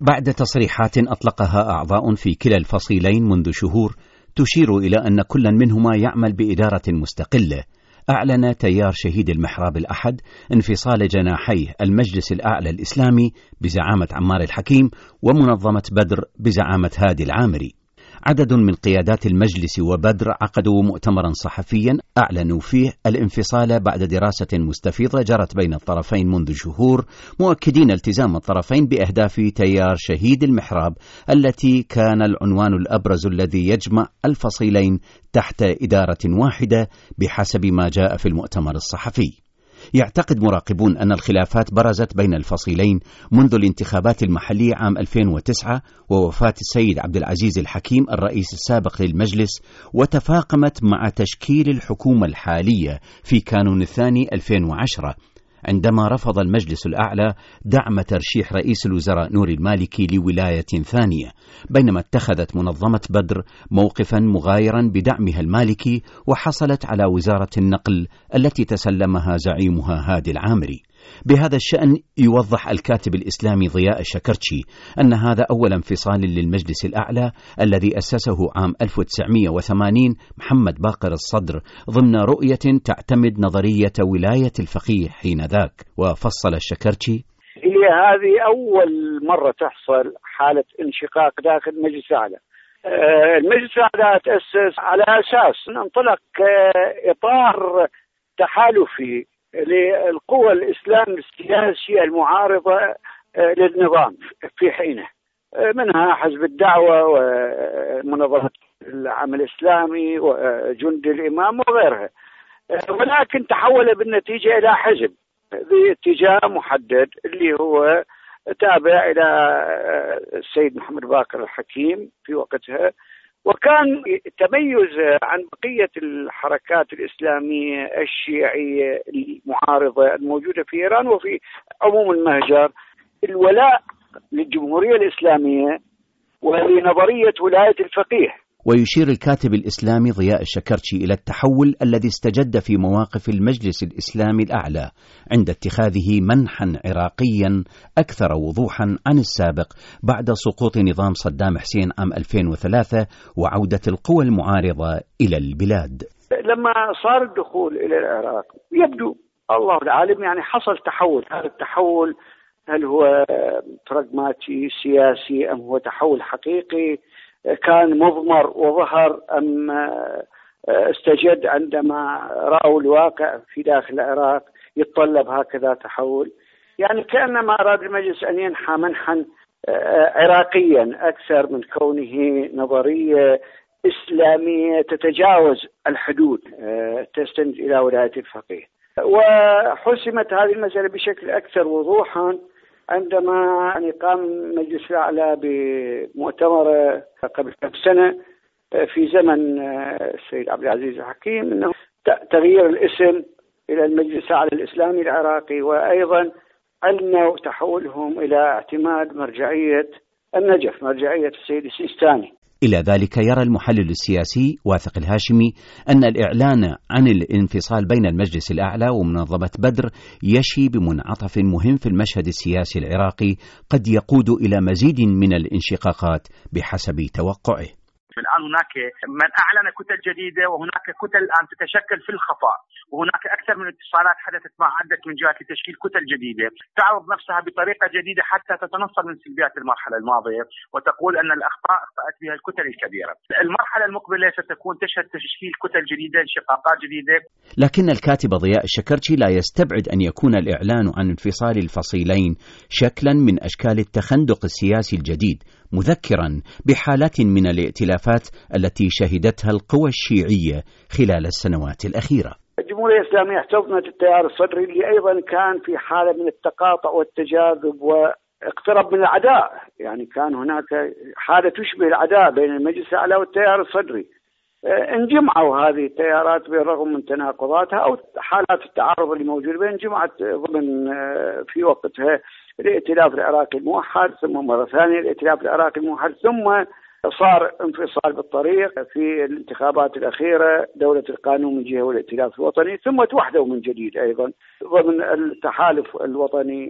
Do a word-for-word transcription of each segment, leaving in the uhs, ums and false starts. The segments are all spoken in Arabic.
بعد تصريحات أطلقها أعضاء في كلا الفصيلين منذ شهور تشير إلى أن كل منهما يعمل بإدارة مستقلة، أعلن تيار شهيد المحراب الأحد انفصال جناحيه المجلس الأعلى الإسلامي بزعامة عمار الحكيم ومنظمة بدر بزعامة هادي العامري. عدد من قيادات المجلس وبدر عقدوا مؤتمرا صحفيا أعلنوا فيه الانفصال بعد دراسة مستفيضة جرت بين الطرفين منذ شهور، مؤكدين التزام الطرفين بأهداف تيار شهيد المحراب التي كان العنوان الأبرز الذي يجمع الفصيلين تحت إدارة واحدة بحسب ما جاء في المؤتمر الصحفي. يعتقد مراقبون أن الخلافات برزت بين الفصيلين منذ الانتخابات المحلية عام ألفين وتسعة ووفاة السيد عبد العزيز الحكيم الرئيس السابق للمجلس، وتفاقمت مع تشكيل الحكومة الحالية في كانون الثاني ألفين وعشرة عندما رفض المجلس الأعلى دعم ترشيح رئيس الوزراء نور المالكي لولاية ثانية، بينما اتخذت منظمة بدر موقفا مغايرا بدعمها المالكي وحصلت على وزارة النقل التي تسلمها زعيمها هادي العامري. بهذا الشأن يوضح الكاتب الإسلامي ضياء الشكرتشي أن هذا أول انفصال للمجلس الأعلى الذي أسسه عام ألف وتسعمائة وثمانين محمد باقر الصدر ضمن رؤية تعتمد نظرية ولاية الفقيه حينذاك. وفصل الشكرتشي: هي هذه أول مرة تحصل حالة انشقاق داخل المجلس الأعلى. المجلس الأعلى تأسس على أساس ننطلق إطار تحالفي للقوى الإسلام السياسية المعارضة للنظام في حينه، منها حزب الدعوة ومنظمة العمل الإسلامي وجند الإمام وغيرها، ولكن تحول بالنتيجة إلى حزب باتجاه محدد اللي هو تابع إلى السيد محمد باقر الحكيم في وقتها، وكان تميز عن بقية الحركات الإسلامية الشيعية المعارضة الموجودة في إيران وفي عموم المهجر الولاء للجمهورية الإسلامية ولنظرية ولاية الفقيه. ويشير الكاتب الإسلامي ضياء الشكرتشي إلى التحول الذي استجد في مواقف المجلس الإسلامي الأعلى عند اتخاذه منحا عراقيا أكثر وضوحا عن السابق بعد سقوط نظام صدام حسين عام ألفين وثلاثة وعودة القوى المعارضة إلى البلاد. لما صار الدخول إلى العراق يبدو الله العالم يعني حصل تحول. هذا التحول هل هو براغماتي سياسي أم هو تحول حقيقي كان مضمر وظهر أم استجد عندما رأوا الواقع في داخل العراق يتطلب هكذا تحول؟ يعني كأنما أراد المجلس أن ينحى منحا عراقيا أكثر من كونه نظرية إسلامية تتجاوز الحدود تستند إلى ولاية الفقيه. وحسمت هذه المسألة بشكل أكثر وضوحا عندما يعني قام المجلس الأعلى بمؤتمر قبل كم سنة في زمن السيد عبد العزيز الحكيم أنه تغيير الاسم إلى المجلس الأعلى الإسلامي العراقي، وأيضا علموا تحولهم إلى اعتماد مرجعية النجف، مرجعية السيد السيستاني. إلى ذلك يرى المحلل السياسي واثق الهاشمي أن الإعلان عن الانفصال بين المجلس الأعلى ومنظمة بدر يشي بمنعطف مهم في المشهد السياسي العراقي قد يقود إلى مزيد من الانشقاقات بحسب توقعه. الآن هناك من أعلن كتل جديدة وهناك كتل الآن تتشكل في الخفاء، وهناك أكثر من اتصالات حدثت مع عدة من جهات لتشكيل كتل جديدة تعرض نفسها بطريقة جديدة حتى تتنصل من سلبيات المرحلة الماضية وتقول أن الأخطاء أخطأت بها الكتل الكبيرة. المرحلة المقبلة ستكون تشهد تشكيل كتل جديدة، انشقاقات جديدة. لكن الكاتب ضياء الشكرتشي لا يستبعد أن يكون الإعلان عن انفصال الفصيلين شكلا من أشكال التخندق السياسي الجديد، مذكرا بحالات من الائتلافات التي شهدتها القوى الشيعية خلال السنوات الأخيرة. الجمهورية الإسلامية احتضنت التيار الصدري اللي أيضا كان في حالة من التقاطع والتجاذب واقترب من العداء، يعني كان هناك حالة تشبه العداء بين المجلس الأعلى والتيار الصدري. انجمعوا هذه التيارات بالرغم من تناقضاتها أو حالات التعارض اللي موجودة بين، انجمعت ضمن في وقتها الائتلاف العراقي الموحد، ثم مرة ثانية الائتلاف العراقي الموحد، ثم صار انفصال بالطريق في الانتخابات الأخيرة دولة القانون من جهة والائتلاف الوطني، ثم توحدوا من جديد أيضا ضمن التحالف الوطني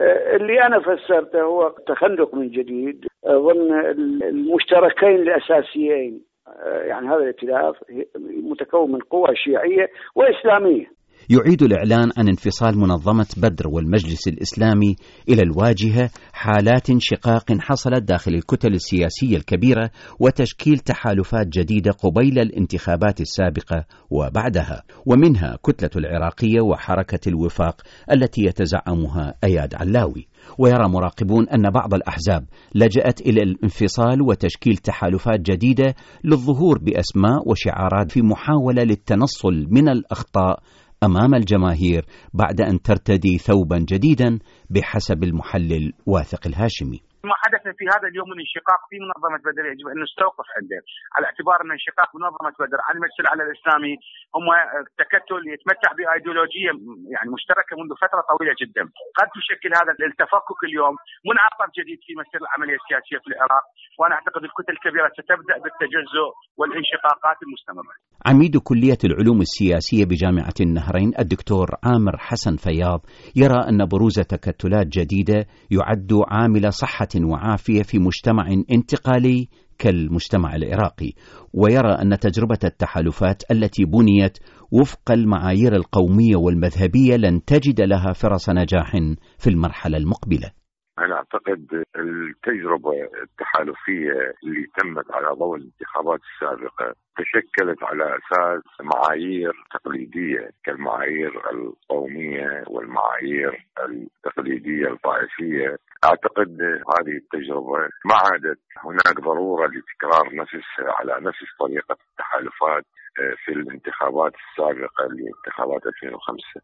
اللي أنا فسرته هو تخندق من جديد ضمن المشتركين الأساسيين. يعني هذا الائتلاف متكون من قوى شيعية وإسلامية. يعيد الإعلان عن انفصال منظمة بدر والمجلس الإسلامي إلى الواجهة حالات انشقاق حصلت داخل الكتل السياسية الكبيرة وتشكيل تحالفات جديدة قبيل الانتخابات السابقة وبعدها، ومنها كتلة العراقية وحركة الوفاق التي يتزعمها أياد علاوي. ويرى مراقبون أن بعض الأحزاب لجأت إلى الانفصال وتشكيل تحالفات جديدة للظهور بأسماء وشعارات في محاولة للتنصل من الأخطاء أمام الجماهير بعد أن ترتدي ثوبا جديدا بحسب المحلل واثق الهاشمي. ما حدث في هذا اليوم من انشقاق في منظمة بدر يجب أن نستوقف عنده، على اعتبار أن انشقاق منظمة بدر عن المجلس الأعلى الإسلامي هم تكتل يتمتع بأيديولوجية يعني مشتركة منذ فترة طويلة جدا. قد تشكل هذا التفكك اليوم منعطف جديد في مسير العملية السياسية في العراق، وأنا أعتقد الكتل الكبيرة ستبدأ بالتجزؤ والانشقاقات المستمرة. عميد كلية العلوم السياسية بجامعة النهرين الدكتور عامر حسن فياض يرى أن بروز تكتلات جديدة يعد عامل صحة وعافية في مجتمع انتقالي كالمجتمع العراقي، ويرى أن تجربة التحالفات التي بنيت وفق المعايير القومية والمذهبية لن تجد لها فرص نجاح في المرحلة المقبلة. أنا أعتقد التجربة التحالفية اللي تمت على ضوء الانتخابات السابقة تشكلت على أساس معايير تقليدية كالمعايير القومية والمعايير التقليدية الطائفية. أعتقد هذه التجربة ما عادت هناك ضرورة لتكرار نفس على نفس طريقة التحالفات في الانتخابات السابقة لانتخابات ألفين وخمسة،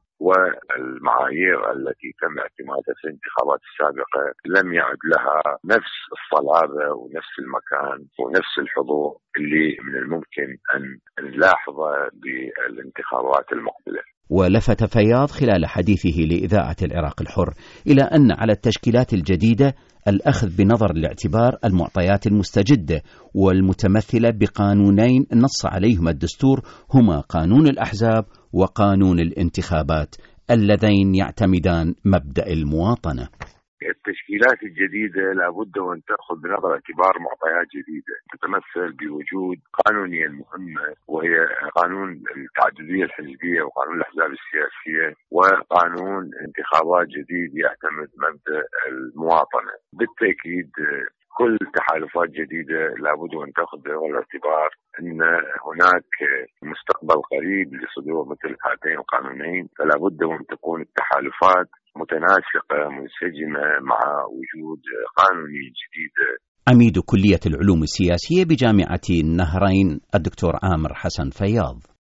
والمعايير التي تم اعتمادها في الانتخابات السابقة لم يعد لها نفس الصلابة ونفس المكان ونفس الحضور اللي من الممكن أن نلاحظه بالانتخابات المقبلة. ولفت فياض خلال حديثه لإذاعة العراق الحر إلى أن على التشكيلات الجديدة الأخذ بنظر الاعتبار المعطيات المستجدة والمتمثلة بقانونين نص عليهما الدستور، هما قانون الأحزاب وقانون الانتخابات اللذين يعتمدان مبدأ المواطنة. التشكيلات الجديدة لابد وأن تأخذ بنظر اعتبار معطيات جديدة تتمثل بوجود قانونية مهمة وهي قانون التعددية الحزبية وقانون الأحزاب السياسية وقانون انتخابات جديد يعتمد مبدأ المواطنة. بالتأكيد كل تحالفات جديدة لابد وأن تأخذ بنظر الاعتبار أن هناك مستقبل قريب لصدور مثل هاتين القانونين، فلا بد وأن تكون التحالفات متناسقة منسجمة مع وجود قانوني جديد. عميد كلية العلوم السياسية بجامعة النهرين الدكتور عامر حسن فياض.